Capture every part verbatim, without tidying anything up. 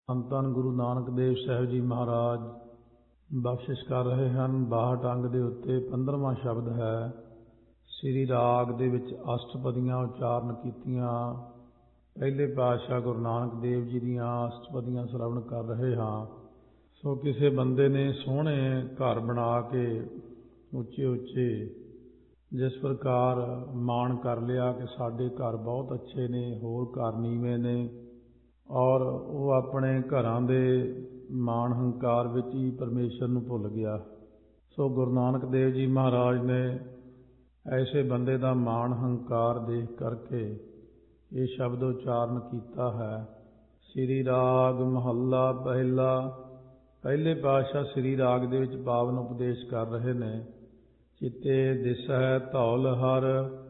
ਧੰਨ ਧੰਨ ਗੁਰੂ ਨਾਨਕ ਦੇਵ ਸਾਹਿਬ ਜੀ ਮਹਾਰਾਜ ਬਖਸ਼ਿਸ਼ ਕਰ ਰਹੇ ਹਨ। ਬਾਹਠ ਅੰਗ ਦੇ ਉੱਤੇ ਪੰਦਰਵਾਂ ਸ਼ਬਦ ਹੈ। ਸ੍ਰੀ ਰਾਗ ਦੇ ਵਿੱਚ ਅਸ਼ਟਪਦੀਆਂ ਉਚਾਰਨ ਕੀਤੀਆਂ। ਪਹਿਲੇ ਪਾਤਸ਼ਾਹ ਗੁਰੂ ਨਾਨਕ ਦੇਵ ਜੀ ਦੀਆਂ ਅਸ਼ਟਪਦੀਆਂ ਸ਼ਰਵਣ ਕਰ ਰਹੇ ਹਾਂ। ਸੋ ਕਿਸੇ ਬੰਦੇ ਨੇ ਸੋਹਣੇ ਘਰ ਬਣਾ ਕੇ ਉੱਚੇ ਉੱਚੇ ਜਿਸ ਪ੍ਰਕਾਰ ਮਾਣ ਕਰ ਲਿਆ ਕਿ ਸਾਡੇ ਘਰ ਬਹੁਤ ਅੱਛੇ ਨੇ, ਹੋਰ ਘਰ ਨੀਵੇਂ ਨੇ, ਔਰ ਉਹ ਆਪਣੇ ਘਰਾਂ ਦੇ ਮਾਣ ਹੰਕਾਰ ਵਿੱਚ ਹੀ ਪਰਮੇਸ਼ਰ ਨੂੰ ਭੁੱਲ ਗਿਆ। ਸੋ ਗੁਰੂ ਨਾਨਕ ਦੇਵ ਜੀ ਮਹਾਰਾਜ ਨੇ ਐਸੇ ਬੰਦੇ ਦਾ ਮਾਣ ਹੰਕਾਰ ਦੇਖ ਕਰਕੇ ਇਹ ਸ਼ਬਦ ਉਚਾਰਨ ਕੀਤਾ ਹੈ। ਸ੍ਰੀ ਰਾਗ ਮਹੱਲਾ ਪਹਿਲਾ। ਪਹਿਲੇ ਪਾਤਸ਼ਾਹ ਸ੍ਰੀ ਰਾਗ ਦੇ ਵਿੱਚ ਪਾਵਨ ਉਪਦੇਸ਼ ਕਰ ਰਹੇ ਨੇ। ਚਿੱਤੇ ਦਿਸੈ ਧੌਲ ਹਰ,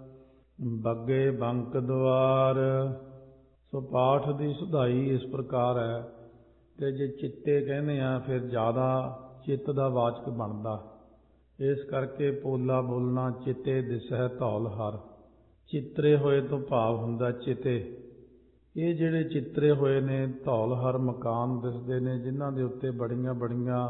ਬੱਗੇ ਬੰਕ ਦੁਆਰ। ਸੋ ਪਾਠ ਦੀ ਸੁਧਾਈ ਇਸ ਪ੍ਰਕਾਰ ਹੈ ਕਿ ਜੇ ਚਿੱਤੇ ਕਹਿੰਦੇ ਆ ਫਿਰ ਜ਼ਿਆਦਾ ਚਿੱਤ ਦਾ ਵਾਚਕ ਬਣਦਾ। ਇਸ ਕਰਕੇ ਪੋਲਾ ਬੋਲਣਾ ਚਿੱਤੇ ਦਿਸੈ ਧੌਲ ਹਰ। ਚਿੱਤਰੇ ਹੋਏ ਤੋਂ ਭਾਵ ਹੁੰਦਾ ਚਿੱਤੇ। ਇਹ ਜਿਹੜੇ ਚਿੱਤਰੇ ਹੋਏ ਨੇ ਧੌਲ ਹਰ ਮਕਾਨ ਦਿਸਦੇ ਨੇ, ਜਿਨ੍ਹਾਂ ਦੇ ਉੱਤੇ ਬੜੀਆਂ ਬੜੀਆਂ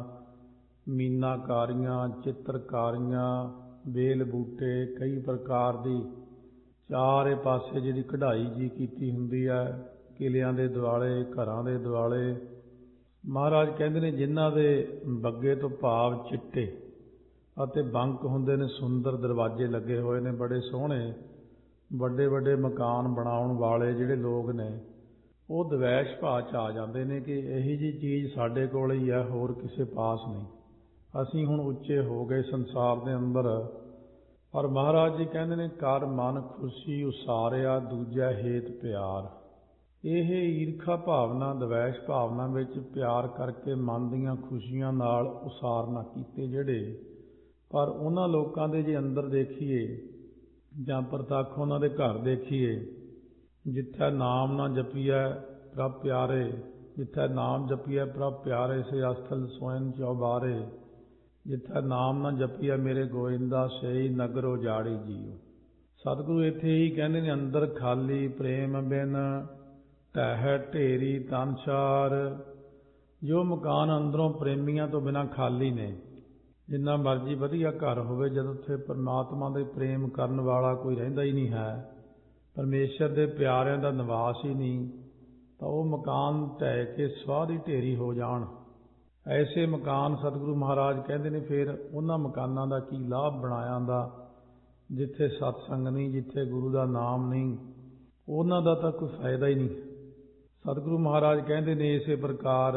ਮੀਨਾਕਾਰੀਆਂ, ਚਿੱਤਰਕਾਰੀਆਂ, ਵੇਲ ਬੂਟੇ, ਕਈ ਪ੍ਰਕਾਰ ਦੀ ਚਾਰੇ ਪਾਸੇ ਜਿਹੜੀ ਕਢਾਈ ਜੀ ਕੀਤੀ ਹੁੰਦੀ ਹੈ, ਕਿਲਿਆਂ ਦੇ ਦੁਆਲੇ, ਘਰਾਂ ਦੇ ਦੁਆਲੇ। ਮਹਾਰਾਜ ਕਹਿੰਦੇ ਨੇ ਜਿਨ੍ਹਾਂ ਦੇ ਬੱਗੇ ਤੋਂ ਭਾਵ ਚਿੱਟੇ ਅਤੇ ਬੰਕ ਹੁੰਦੇ ਨੇ, ਸੁੰਦਰ ਦਰਵਾਜ਼ੇ ਲੱਗੇ ਹੋਏ ਨੇ, ਬੜੇ ਸੋਹਣੇ ਵੱਡੇ ਵੱਡੇ ਮਕਾਨ ਬਣਾਉਣ ਵਾਲੇ ਜਿਹੜੇ ਲੋਕ ਨੇ, ਉਹ ਦਵੈਸ਼ ਭਾਅ 'ਚ ਆ ਜਾਂਦੇ ਨੇ ਕਿ ਇਹੀ ਜਿਹੀ ਚੀਜ਼ ਸਾਡੇ ਕੋਲ ਹੀ ਹੈ, ਹੋਰ ਕਿਸੇ ਪਾਸ ਨਹੀਂ। ਅਸੀਂ ਹੁਣ ਉੱਚੇ ਹੋ ਗਏ ਸੰਸਾਰ ਦੇ ਅੰਦਰ। ਪਰ ਮਹਾਰਾਜ ਜੀ ਕਹਿੰਦੇ ਨੇ ਕਰ ਮਨ ਖੁਸ਼ੀ ਉਸਾਰਿਆ, ਦੂਜਾ ਹੇਤ ਪਿਆਰ। ਇਹ ਈਰਖਾ ਭਾਵਨਾ, ਦਵੈਸ਼ ਭਾਵਨਾ ਵਿੱਚ ਪਿਆਰ ਕਰਕੇ ਮਨ ਦੀਆਂ ਖੁਸ਼ੀਆਂ ਨਾਲ ਉਸਾਰਨਾ ਕੀਤੇ ਜਿਹੜੇ। ਪਰ ਉਹਨਾਂ ਲੋਕਾਂ ਦੇ ਜੇ ਅੰਦਰ ਦੇਖੀਏ ਜਾਂ ਪ੍ਰਤੱਖ ਉਹਨਾਂ ਦੇ ਘਰ ਦੇਖੀਏ, ਜਿੱਥੇ ਨਾਮ ਨਾ ਜਪੀਐ ਪ੍ਰਭ ਪਿਆਰੇ, ਜਿੱਥੇ ਨਾਮ ਜਪੀਐ ਪ੍ਰਭ ਪਿਆਰੇ ਸੇ ਅਸਥਲ ਸੋਇਨ ਚੌਬਾਰੇ, ਜਿੱਥੇ ਨਾਮ ਨਾ ਜਪੀਐ ਮੇਰੇ ਗੋਇੰਦਾ ਸਈ ਨਗਰ ਉਜਾੜੀ ਜੀਓ। ਸਤਿਗੁਰੂ ਇੱਥੇ ਹੀ ਕਹਿੰਦੇ ਨੇ ਅੰਦਰ ਖਾਲੀ ਪ੍ਰੇਮ ਬਿਨ ਢਹਿ ਢੇਰੀ ਤਨਸਾਰ। ਜੋ ਮਕਾਨ ਅੰਦਰੋਂ ਪ੍ਰੇਮੀਆਂ ਤੋਂ ਬਿਨਾਂ ਖਾਲੀ ਨੇ, ਜਿੰਨਾ ਮਰਜ਼ੀ ਵਧੀਆ ਘਰ ਹੋਵੇ, ਜਦੋਂ ਉੱਥੇ ਪਰਮਾਤਮਾ ਦੇ ਪ੍ਰੇਮ ਕਰਨ ਵਾਲਾ ਕੋਈ ਰਹਿੰਦਾ ਹੀ ਨਹੀਂ ਹੈ, ਪਰਮੇਸ਼ਰ ਦੇ ਪਿਆਰਿਆਂ ਦਾ ਨਿਵਾਸ ਹੀ ਨਹੀਂ, ਤਾਂ ਉਹ ਮਕਾਨ ਢਹਿ ਕੇ ਸਵਾਹ ਦੀ ਢੇਰੀ ਹੋ ਜਾਣ। ਐਸੇ ਮਕਾਨ ਸਤਿਗੁਰੂ ਮਹਾਰਾਜ ਕਹਿੰਦੇ ਨੇ ਫਿਰ ਉਹਨਾਂ ਮਕਾਨਾਂ ਦਾ ਕੀ ਲਾਭ ਬਣਾਇਆ ਦਾ, ਜਿੱਥੇ ਸਤਸੰਗ ਨਹੀਂ, ਜਿੱਥੇ ਗੁਰੂ ਦਾ ਨਾਮ ਨਹੀਂ, ਉਹਨਾਂ ਦਾ ਤਾਂ ਕੋਈ ਫਾਇਦਾ ਹੀ ਨਹੀਂ। ਸਤਿਗੁਰੂ ਮਹਾਰਾਜ ਕਹਿੰਦੇ ਨੇ ਇਸੇ ਪ੍ਰਕਾਰ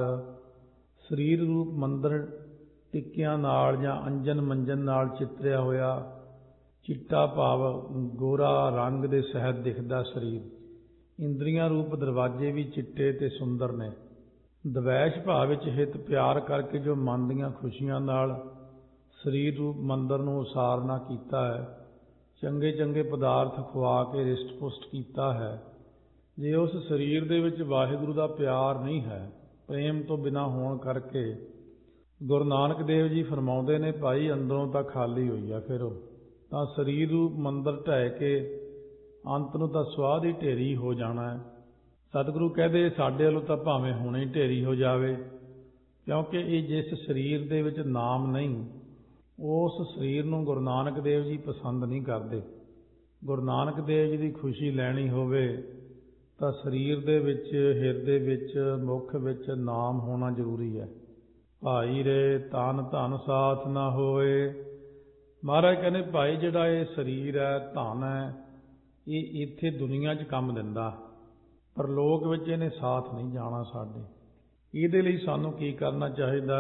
ਸਰੀਰ ਰੂਪ ਮੰਦਰ ਟਿੱਕਿਆਂ ਨਾਲ ਜਾਂ ਅੰਜਨ ਮੰਜਨ ਨਾਲ ਚਿੱਤਰਿਆ ਹੋਇਆ, ਚਿੱਟਾ ਭਾਵ ਗੋਰਾ ਰੰਗ ਦੇ ਸਹਿਤ ਦਿਖਦਾ ਸਰੀਰ। ਇੰਦਰੀਆਂ ਰੂਪ ਦਰਵਾਜ਼ੇ ਵੀ ਚਿੱਟੇ ਤੇ ਸੁੰਦਰ ਨੇ। ਦਵੈਸ਼ ਭਾਵ ਵਿੱਚ ਹਿੱਤ ਪਿਆਰ ਕਰਕੇ ਜੋ ਮਨ ਦੀਆਂ ਖੁਸ਼ੀਆਂ ਨਾਲ ਸਰੀਰ ਰੂਪ ਮੰਦਰ ਨੂੰ ਉਸਾਰਨਾ ਕੀਤਾ ਹੈ, ਚੰਗੇ ਚੰਗੇ ਪਦਾਰਥ ਖਵਾ ਕੇ ਰਿਸ਼ਟ ਪੁਸ਼ਟ ਕੀਤਾ ਹੈ। ਜੇ ਉਸ ਸਰੀਰ ਦੇ ਵਿੱਚ ਵਾਹਿਗੁਰੂ ਦਾ ਪਿਆਰ ਨਹੀਂ ਹੈ, ਪ੍ਰੇਮ ਤੋਂ ਬਿਨਾਂ ਹੋਣ ਕਰਕੇ, ਗੁਰੂ ਨਾਨਕ ਦੇਵ ਜੀ ਫਰਮਾਉਂਦੇ ਨੇ ਭਾਈ ਅੰਦਰੋਂ ਤਾਂ ਖਾਲੀ ਹੋਈ ਆ, ਫਿਰ ਉਹ ਤਾਂ ਸਰੀਰ ਰੂਪ ਮੰਦਰ ਢਹਿ ਕੇ ਅੰਤ ਨੂੰ ਤਾਂ ਸਵਾਹ ਦੀ ਢੇਰੀ ਹੋ ਜਾਣਾ ਹੈ। ਸਤਿਗੁਰੂ ਕਹਿੰਦੇ ਸਾਡੇ ਵੱਲੋਂ ਤਾਂ ਭਾਵੇਂ ਹੁਣੇ ਹੀ ਢੇਰੀ ਹੋ ਜਾਵੇ, ਕਿਉਂਕਿ ਇਹ ਜਿਸ ਸਰੀਰ ਦੇ ਵਿੱਚ ਨਾਮ ਨਹੀਂ, ਉਸ ਸਰੀਰ ਨੂੰ ਗੁਰੂ ਨਾਨਕ ਦੇਵ ਜੀ ਪਸੰਦ ਨਹੀਂ ਕਰਦੇ। ਗੁਰੂ ਨਾਨਕ ਦੇਵ ਜੀ ਦੀ ਖੁਸ਼ੀ ਲੈਣੀ ਹੋਵੇ ਤਾਂ ਸਰੀਰ ਦੇ ਵਿੱਚ, ਹਿਰਦੇ ਵਿੱਚ, ਮੁੱਖ ਵਿੱਚ ਨਾਮ ਹੋਣਾ ਜ਼ਰੂਰੀ ਹੈ। ਭਾਈ ਰੇ ਤਨ ਧਨ ਸਾਥ ਨਾ ਹੋਏ। ਮਹਾਰਾਜ ਕਹਿੰਦੇ ਭਾਈ ਜਿਹੜਾ ਇਹ ਸਰੀਰ ਹੈ, ਧਨ ਹੈ, ਇਹ ਇੱਥੇ ਦੁਨੀਆ 'ਚ ਕੰਮ ਦਿੰਦਾ, ਪਰ ਲੋਕ ਵਿੱਚ ਇਹਨੇ ਸਾਥ ਨਹੀਂ ਜਾਣਾ ਸਾਡੇ। ਇਹਦੇ ਲਈ ਸਾਨੂੰ ਕੀ ਕਰਨਾ ਚਾਹੀਦਾ?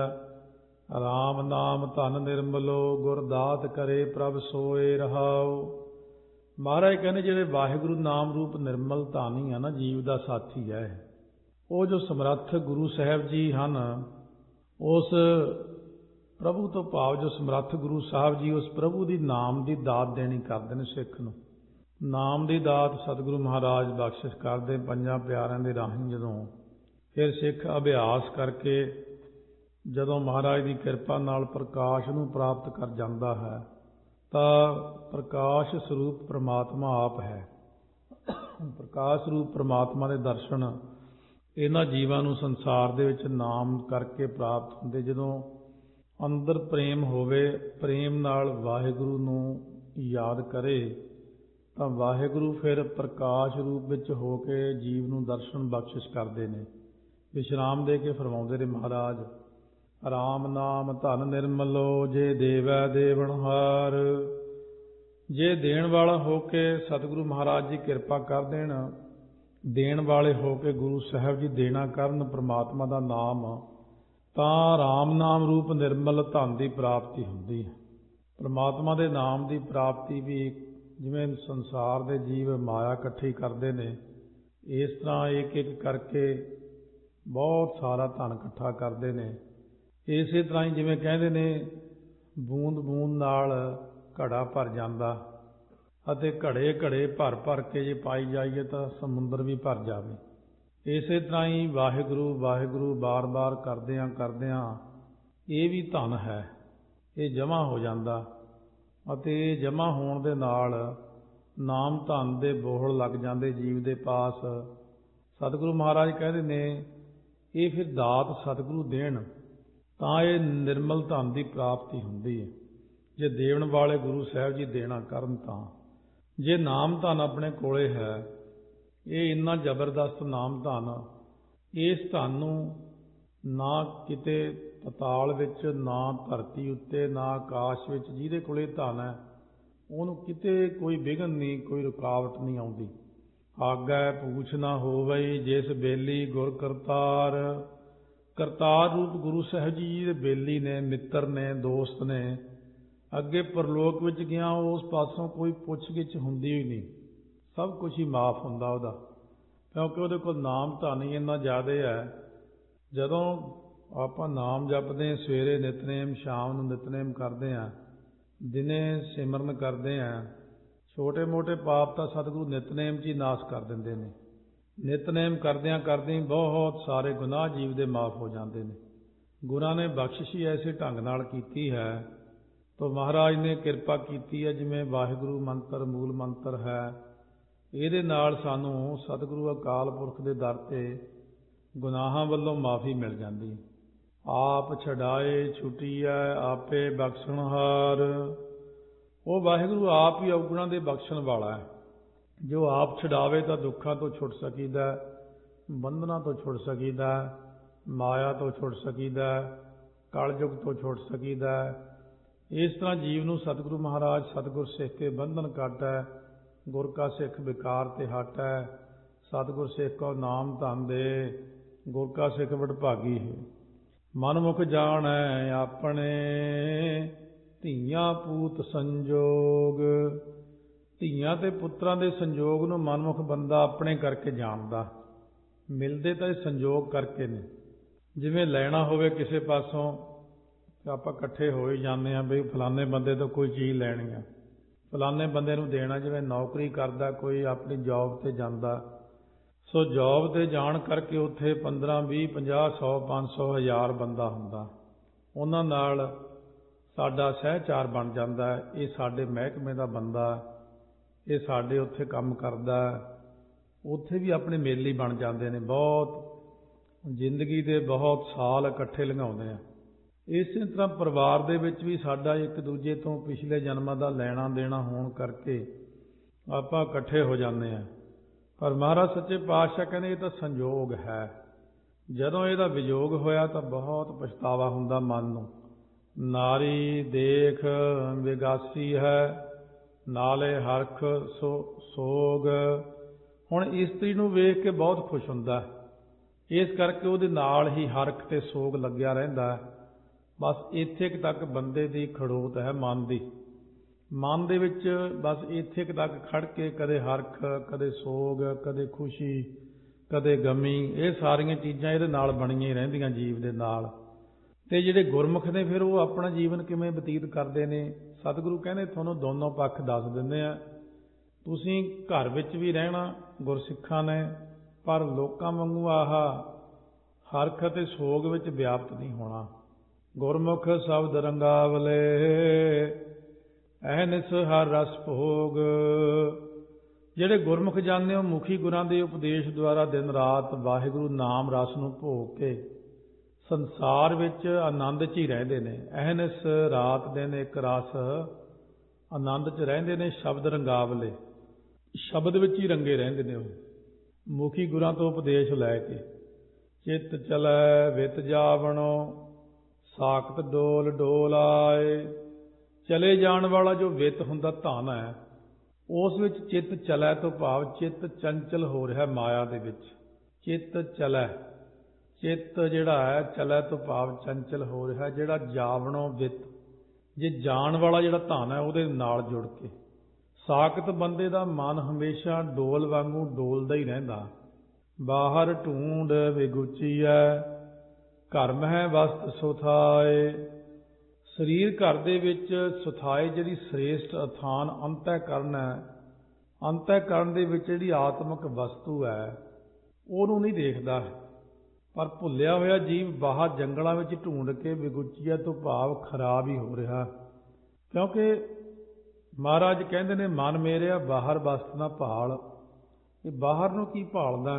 ਰਾਮ ਨਾਮ ਧਨ ਨਿਰਮਲੋ, ਗੁਰਦਾਤ ਕਰੇ ਪ੍ਰਭ ਸੋਏ ਰਹਾਓ। ਮਹਾਰਾਜ ਕਹਿੰਦੇ ਜਿਹੜੇ ਵਾਹਿਗੁਰੂ ਨਾਮ ਰੂਪ ਨਿਰਮਲ ਧਨ ਹੀ ਆ ਨਾ, ਜੀਵ ਦਾ ਸਾਥੀ ਹੈ। ਉਹ ਜੋ ਸਮਰੱਥ ਗੁਰੂ ਸਾਹਿਬ ਜੀ ਹਨ, ਉਸ ਪ੍ਰਭੂ ਤੋਂ ਭਾਵ ਜੋ ਸਮਰੱਥ ਗੁਰੂ ਸਾਹਿਬ ਜੀ, ਉਸ ਪ੍ਰਭੂ ਦੀ ਨਾਮ ਦੀ ਦਾਤ ਦੇਣੀ ਕਰਦੇ ਨੇ ਸਿੱਖ ਨੂੰ। ਨਾਮ ਦੀ ਦਾਤ ਸਤਿਗੁਰੂ ਮਹਾਰਾਜ ਬਖਸ਼ਿਸ਼ ਕਰਦੇ ਪੰਜਾਂ ਪਿਆਰਿਆਂ ਦੇ ਰਾਹੀਂ। ਜਦੋਂ ਫਿਰ ਸਿੱਖ ਅਭਿਆਸ ਕਰਕੇ ਜਦੋਂ ਮਹਾਰਾਜ ਦੀ ਕਿਰਪਾ ਨਾਲ ਪ੍ਰਕਾਸ਼ ਨੂੰ ਪ੍ਰਾਪਤ ਕਰ ਜਾਂਦਾ ਹੈ, ਤਾਂ ਪ੍ਰਕਾਸ਼ ਸਰੂਪ ਪ੍ਰਮਾਤਮਾ ਆਪ ਹੈ। ਪ੍ਰਕਾਸ਼ ਰੂਪ ਪ੍ਰਮਾਤਮਾ ਦੇ ਦਰਸ਼ਨ ਇਹਨਾਂ ਜੀਵਾਂ ਨੂੰ ਸੰਸਾਰ ਦੇ ਵਿੱਚ ਨਾਮ ਕਰਕੇ ਪ੍ਰਾਪਤ ਹੁੰਦੇ। ਜਦੋਂ ਅੰਦਰ ਪ੍ਰੇਮ ਹੋਵੇ, ਪ੍ਰੇਮ ਨਾਲ ਵਾਹਿਗੁਰੂ ਨੂੰ ਯਾਦ ਕਰੇ, ਤਾਂ ਵਾਹਿਗੁਰੂ ਫਿਰ ਪ੍ਰਕਾਸ਼ ਰੂਪ ਵਿੱਚ ਹੋ ਕੇ ਜੀਵ ਨੂੰ ਦਰਸ਼ਨ ਬਖਸ਼ਿਸ਼ ਕਰਦੇ ਨੇ। ਵਿਸ਼ਰਾਮ ਦੇ ਕੇ ਫਰਮਾਉਂਦੇ ਨੇ ਮਹਾਰਾਜ, ਰਾਮ ਨਾਮ ਧਨ ਨਿਰਮਲੋ ਜੇ ਦੇਵੈ ਦੇਵਨਹਾਰ। ਜੇ ਦੇਣ ਵਾਲਾ ਹੋ ਕੇ ਸਤਿਗੁਰੂ ਮਹਾਰਾਜ ਜੀ ਕਿਰਪਾ ਕਰ ਦੇਣ, ਦੇਣ ਵਾਲੇ ਹੋ ਕੇ ਗੁਰੂ ਸਾਹਿਬ ਜੀ ਦੇਣਾ ਕਰਨ ਪ੍ਰਮਾਤਮਾ ਦਾ ਨਾਮ, ਤਾਂ ਰਾਮ ਨਾਮ ਰੂਪ ਨਿਰਮਲ ਧਨ ਦੀ ਪ੍ਰਾਪਤੀ ਹੁੰਦੀ ਹੈ। ਪ੍ਰਮਾਤਮਾ ਦੇ ਨਾਮ ਦੀ ਪ੍ਰਾਪਤੀ ਵੀ ਜਿਵੇਂ ਸੰਸਾਰ ਦੇ ਜੀਵ ਮਾਇਆ ਇਕੱਠੀ ਕਰਦੇ ਨੇ, ਇਸ ਤਰ੍ਹਾਂ ਇੱਕ ਇੱਕ ਕਰਕੇ ਬਹੁਤ ਸਾਰਾ ਧਨ ਇਕੱਠਾ ਕਰਦੇ ਨੇ। ਇਸੇ ਤਰ੍ਹਾਂ ਹੀ ਜਿਵੇਂ ਕਹਿੰਦੇ ਨੇ, ਬੂੰਦ ਬੂੰਦ ਨਾਲ ਘੜਾ ਭਰ ਜਾਂਦਾ, ਅਤੇ ਘੜੇ ਘੜੇ ਭਰ ਭਰ ਕੇ ਜੇ ਪਾਈ ਜਾਈਏ ਤਾਂ ਸਮੁੰਦਰ ਵੀ ਭਰ ਜਾਵੇ। ਇਸੇ ਤਰ੍ਹਾਂ ਹੀ ਵਾਹਿਗੁਰੂ ਵਾਹਿਗੁਰੂ ਬਾਰ ਬਾਰ ਕਰਦਿਆਂ ਕਰਦਿਆਂ ਇਹ ਵੀ ਧਨ ਹੈ, ਇਹ ਜਮ੍ਹਾਂ ਹੋ ਜਾਂਦਾ, ਅਤੇ ਇਹ ਜਮ੍ਹਾਂ ਹੋਣ ਦੇ ਨਾਲ ਨਾਮ ਧਨ ਦੇ ਬੋਹੜ ਲੱਗ ਜਾਂਦੇ ਜੀਵ ਦੇ ਪਾਸ। ਸਤਿਗੁਰੂ ਮਹਾਰਾਜ ਕਹਿੰਦੇ ਨੇ, ਇਹ ਫਿਰ ਦਾਤ ਸਤਿਗੁਰੂ ਦੇਣ ਤਾਂ ਇਹ ਨਿਰਮਲ ਧਨ ਦੀ ਪ੍ਰਾਪਤੀ ਹੁੰਦੀ ਹੈ। ਜੇ ਦੇਣ ਵਾਲੇ ਗੁਰੂ ਸਾਹਿਬ ਜੀ ਦੇਣਾ ਕਰਨ ਤਾਂ। ਜੇ ਨਾਮ ਧਨ ਆਪਣੇ ਕੋਲੇ ਹੈ, ਇਹ ਇੰਨਾ ਜ਼ਬਰਦਸਤ ਨਾਮ ਧਨ, ਇਸ ਧਨ ਨੂੰ ਨਾ ਕਿਤੇ ਪਤਾਲ ਵਿੱਚ, ਨਾ ਧਰਤੀ ਉੱਤੇ, ਨਾ ਆਕਾਸ਼ ਵਿੱਚ, ਜਿਹਦੇ ਕੋਲੇ ਧਨ ਹੈ ਉਹਨੂੰ ਕਿਤੇ ਕੋਈ ਵਿਘਨ ਨਹੀਂ, ਕੋਈ ਰੁਕਾਵਟ ਨਹੀਂ ਆਉਂਦੀ। ਆਗੈ ਪੂਛ ਨਾ ਹੋਵਈ ਜਿਸ ਬੇਲੀ ਗੁਰ ਕਰਤਾਰ। ਕਰਤਾਰ ਰੂਪ ਗੁਰੂ ਸਾਹਿਬ ਜੀ ਦੇ ਬੇਲੀ ਨੇ, ਮਿੱਤਰ ਨੇ, ਦੋਸਤ ਨੇ। ਅੱਗੇ ਪਰਲੋਕ ਵਿੱਚ ਗਿਆ, ਉਸ ਪਾਸੋਂ ਕੋਈ ਪੁੱਛ ਗਿੱਛ ਹੁੰਦੀ ਹੀ ਨਹੀਂ, ਸਭ ਕੁਝ ਹੀ ਮਾਫ ਹੁੰਦਾ ਉਹਦਾ, ਕਿਉਂਕਿ ਉਹਦੇ ਕੋਲ ਨਾਮ ਧਨ ਹੀ ਇੰਨਾ ਜ਼ਿਆਦਾ ਹੈ। ਜਦੋਂ ਆਪਾਂ ਨਾਮ ਜਪਦੇ ਹਾਂ, ਸਵੇਰੇ ਨਿਤਨੇਮ, ਸ਼ਾਮ ਨੂੰ ਨਿਤਨੇਮ ਕਰਦੇ ਹਾਂ, ਦਿਨੇ ਸਿਮਰਨ ਕਰਦੇ ਹਾਂ, ਛੋਟੇ ਮੋਟੇ ਪਾਪ ਤਾਂ ਸਤਿਗੁਰੂ ਨਿਤਨੇਮ 'ਚ ਹੀ ਨਾਸ਼ ਕਰ ਦਿੰਦੇ ਨੇ। ਨਿਤਨੇਮ ਕਰਦਿਆਂ ਕਰਦਿਆਂ ਬਹੁਤ ਸਾਰੇ ਗੁਨਾਹ ਜੀਵ ਦੇ ਮਾਫ ਹੋ ਜਾਂਦੇ ਨੇ। ਗੁਰਾਂ ਨੇ ਬਖਸ਼ਿਸ਼ ਹੀ ਐਸੇ ਢੰਗ ਨਾਲ ਕੀਤੀ ਹੈ, ਤਾਂ ਮਹਾਰਾਜ ਨੇ ਕਿਰਪਾ ਕੀਤੀ ਹੈ। ਜਿਵੇਂ ਵਾਹਿਗੁਰੂ ਮੰਤਰ ਮੂਲ ਮੰਤਰ ਹੈ, ਇਹਦੇ ਨਾਲ ਸਾਨੂੰ ਸਤਿਗੁਰੂ ਅਕਾਲ ਪੁਰਖ ਦੇ ਦਰ 'ਤੇ ਗੁਨਾਹਾਂ ਵੱਲੋਂ ਮਾਫੀ ਮਿਲ ਜਾਂਦੀ। ਆਪ ਛਡਾਏ ਛੁਟੀਐ ਆਪੇ ਬਖਸ਼ਣਹਾਰ। ਉਹ ਵਾਹਿਗੁਰੂ ਆਪ ਹੀ ਔਗੁਣਾਂ ਦੇ ਬਖਸ਼ਣ ਵਾਲਾ ਹੈ। ਜੋ ਆਪ ਛਡਾਵੇ ਤਾਂ ਦੁੱਖਾਂ ਤੋਂ ਛੁੱਟ ਸਕੀਦਾ, ਬੰਧਨਾਂ ਤੋਂ ਛੁੱਟ ਸਕੀਦਾ, ਮਾਇਆ ਤੋਂ ਛੁੱਟ ਸਕੀਦਾ, ਕਲਯੁਗ ਤੋਂ ਛੁੱਟ ਸਕੀਦਾ। ਇਸ ਤਰ੍ਹਾਂ ਜੀਵ ਨੂੰ ਸਤਿਗੁਰੂ ਮਹਾਰਾਜ ਸਤਿਗੁਰ ਸਿੱਖ ਕੇ ਬੰਧਨ ਕੱਟੈ, ਗੁਰ ਕਾ ਸਿੱਖ ਵਿਕਾਰ ਤੇ ਹਟੈ। ਸਤਿਗੁਰ ਸਿੱਖ ਕੋ ਨਾਮ ਧਨ ਦੇ, ਗੁਰ ਕਾ ਸਿੱਖ ਵਡਭਾਗੀ ਹੈ। ਮਨਮੁਖ ਜਾਣੈ ਆਪਣੇ ਧੀਆਂ ਪੂਤ ਸੰਜੋਗ। ਧੀਆਂ ਤੇ ਪੁੱਤਰਾਂ ਦੇ ਸੰਜੋਗ ਨੂੰ ਮਨਮੁਖ ਬੰਦਾ ਆਪਣੇ ਕਰਕੇ ਜਾਣਦਾ। ਮਿਲਦੇ ਤਾਂ ਇਹ ਸੰਜੋਗ ਕਰਕੇ ਨੇ। ਜਿਵੇਂ ਲੈਣਾ ਹੋਵੇ ਕਿਸੇ ਪਾਸੋਂ, ਆਪਾਂ ਇਕੱਠੇ ਹੋ ਹੀ ਜਾਂਦੇ ਹਾਂ, ਬਈ ਫਲਾਣੇ ਬੰਦੇ ਤੋਂ ਕੋਈ ਚੀਜ਼ ਲੈਣੀ ਆ, ਫਲਾਣੇ ਬੰਦੇ ਨੂੰ ਦੇਣਾ। ਜਿਵੇਂ ਨੌਕਰੀ ਕਰਦਾ ਕੋਈ, ਆਪਣੀ ਜੌਬ 'ਤੇ ਜਾਂਦਾ, ਸੋ ਜੌਬ 'ਤੇ ਜਾਣ ਕਰਕੇ ਉੱਥੇ ਪੰਦਰਾਂ ਵੀਹ ਪੰਜਾਹ ਸੌ ਪੰਜ ਸੌ ਹਜ਼ਾਰ ਬੰਦਾ ਹੁੰਦਾ। ਉਹਨਾਂ ਨਾਲ ਸਾਡਾ ਸਹਿਚਾਰ ਬਣ ਜਾਂਦਾ। ਇਹ ਸਾਡੇ ਮਹਿਕਮੇ ਦਾ ਬੰਦਾ, ਇਹ ਸਾਡੇ ਉੱਥੇ ਕੰਮ ਕਰਦਾ। ਉੱਥੇ ਵੀ ਆਪਣੇ ਮੇਲੀ ਬਣ ਜਾਂਦੇ ਨੇ। ਬਹੁਤ ਜ਼ਿੰਦਗੀ ਦੇ ਬਹੁਤ ਸਾਲ ਇਕੱਠੇ ਲੰਘਾਉਂਦੇ ਆ। ਇਸੇ ਤਰ੍ਹਾਂ ਪਰਿਵਾਰ ਦੇ ਵਿੱਚ ਵੀ ਸਾਡਾ ਇੱਕ ਦੂਜੇ ਤੋਂ ਪਿਛਲੇ ਜਨਮਾਂ ਦਾ ਲੈਣਾ ਦੇਣਾ ਹੋਣ ਕਰਕੇ ਆਪਾਂ ਇਕੱਠੇ ਹੋ ਜਾਂਦੇ ਹਾਂ। ਪਰ ਮਹਾਰਾਜ ਸੱਚੇ ਪਾਤਸ਼ਾਹ ਕਹਿੰਦੇ ਇਹ ਤਾਂ ਸੰਜੋਗ ਹੈ। ਜਦੋਂ ਇਹਦਾ ਵਿਯੋਗ ਹੋਇਆ ਤਾਂ ਬਹੁਤ ਪਛਤਾਵਾ ਹੁੰਦਾ ਮਨ ਨੂੰ। ਨਾਰੀ ਦੇਖ ਵਿਗਾਸੀ ਹੈ, ਨਾਲੇ ਹਰਖ ਸੋ ਸੋਗ। ਹੁਣ ਇਸਤਰੀ ਨੂੰ ਵੇਖ ਕੇ ਬਹੁਤ ਖੁਸ਼ ਹੁੰਦਾ, ਇਸ ਕਰਕੇ ਉਹਦੇ ਨਾਲ ਹੀ ਹਰਖ ਤੇ ਸੋਗ ਲੱਗਿਆ ਰਹਿੰਦਾ। ਬਸ ਇੱਥੇ ਤੱਕ ਬੰਦੇ ਦੀ ਖੜੋਤ ਹੈ ਮਨ ਦੀ। ਮਨ ਦੇ ਵਿੱਚ ਬਸ ਇੱਥੇ ਤੱਕ ਖੜ ਕੇ ਕਦੇ ਹਰਖ, ਕਦੇ ਸੋਗ, ਕਦੇ ਖੁਸ਼ੀ, ਕਦੇ ਗਮੀ, ਇਹ ਸਾਰੀਆਂ ਚੀਜ਼ਾਂ ਇਹਦੇ ਨਾਲ ਬਣੀਆਂ ਹੀ ਰਹਿੰਦੀਆਂ ਜੀਵ ਦੇ ਨਾਲ। ਅਤੇ ਜਿਹੜੇ ਗੁਰਮੁਖ ਨੇ ਫਿਰ ਉਹ ਆਪਣਾ ਜੀਵਨ ਕਿਵੇਂ ਬਤੀਤ ਕਰਦੇ ਨੇ, ਸਤਿਗੁਰੂ ਕਹਿੰਦੇ ਤੁਹਾਨੂੰ ਦੋਨੋਂ ਪੱਖ ਦੱਸ ਦਿੰਦੇ ਆ। ਤੁਸੀਂ ਘਰ ਵਿੱਚ ਵੀ ਰਹਿਣਾ ਗੁਰਸਿੱਖਾਂ ਨੇ, ਪਰ ਲੋਕਾਂ ਵਾਂਗੂ ਆਹ ਹਰਖ ਅਤੇ ਸੋਗ ਵਿੱਚ ਵਿਆਪਤ ਨਹੀਂ ਹੋਣਾ। ਗੁਰਮੁਖ ਸ਼ਬਦ ਰੰਗਾਵਲੇ ਅਹਨਿਸ ਹਰ ਰਸ ਭੋਗ। ਜਿਹੜੇ ਗੁਰਮੁਖ ਜਾਣੇ ਉਹ ਮੁਖੀ ਗੁਰਾਂ ਦੇ ਉਪਦੇਸ਼ ਦੁਆਰਾ ਦਿਨ ਰਾਤ ਵਾਹਿਗੁਰੂ ਨਾਮ ਰਸ ਨੂੰ ਭੋਗ ਕੇ ਸੰਸਾਰ ਵਿੱਚ ਆਨੰਦ 'ਚ ਹੀ ਰਹਿੰਦੇ ਨੇ। ਅਹਨਿਸ ਰਾਤ ਦਿਨ ਇੱਕ ਰਸ ਆਨੰਦ 'ਚ ਰਹਿੰਦੇ ਨੇ। ਸ਼ਬਦ ਰੰਗਾਵਲੇ, ਸ਼ਬਦ ਵਿੱਚ ਹੀ ਰੰਗੇ ਰਹਿੰਦੇ ਨੇ ਉਹ ਮੁਖੀ ਗੁਰਾਂ ਤੋਂ ਉਪਦੇਸ਼ ਲੈ ਕੇ। ਚਿੱਤ ਚਲੈ ਵਿਤ ਜਾਵਣੋ ਸਾਖਤ ਡੋਲ ਡੋਲ ਆਏ। ਚਲੇ ਜਾਣ ਵਾਲਾ ਜੋ ਵਿੱਤ ਹੁੰਦਾ ਧਨ ਹੈ, ਉਸ ਵਿੱਚ ਚਿੱਤ ਚਲੈ ਤੋਂ ਭਾਵ ਚਿੱਤ ਚੰਚਲ ਹੋ ਰਿਹਾ ਮਾਇਆ ਦੇ ਵਿੱਚ। ਚਿੱਤ ਚਲੈ, ਚਿੱਤ ਜਿਹੜਾ ਹੈ ਚਲੈ ਤੋਂ ਭਾਵ ਚੰਚਲ ਹੋ ਰਿਹਾ। ਜਿਹੜਾ ਜਾਵਣੋਂ ਵਿੱਤ, ਜੇ ਜਾਣ ਵਾਲਾ ਜਿਹੜਾ ਧਨ ਹੈ ਉਹਦੇ ਨਾਲ ਜੁੜ ਕੇ। ਸਾਖਤ ਬੰਦੇ ਦਾ ਮਨ ਹਮੇਸ਼ਾ ਡੋਲ ਵਾਂਗੂ ਡੋਲਦਾ ਹੀ ਰਹਿੰਦਾ। ਬਾਹਰ ਢੂੰਡ ਵਿਗੁਚੀਐ ਘਰ ਮਹਿ ਵਸਤ ਸੁਥਾਏ। ਸਰੀਰ ਘਰ ਦੇ ਵਿੱਚ ਸੁਥਾਏ ਜਿਹੜੀ ਸ੍ਰੇਸ਼ਟ ਅਥਾਨ ਅੰਤःਕਰਨ ਹੈ, ਅੰਤःਕਰਨ ਦੇ ਵਿੱਚ ਜਿਹੜੀ ਆਤਮਿਕ ਵਸਤੂ ਹੈ ਉਹਨੂੰ ਨਹੀਂ ਦੇਖਦਾ। ਪਰ ਭੁੱਲਿਆ ਹੋਇਆ ਜੀਵ ਬਾਹਰ ਜੰਗਲਾਂ ਵਿੱਚ ਢੂੰਡ ਕੇ ਵਿਗੁਚੀਆ ਤੋਂ ਭਾਵ ਖਰਾਬ ਹੀ ਹੋ ਰਿਹਾ। ਕਿਉਂਕਿ ਮਹਾਰਾਜ ਕਹਿੰਦੇ ਨੇ ਮਨ ਮੇਰਿਆ ਬਾਹਰ ਵਸਤ ਨਾ ਭਾਲ। ਇਹ ਬਾਹਰ ਨੂੰ ਕੀ ਭਾਲਦਾ?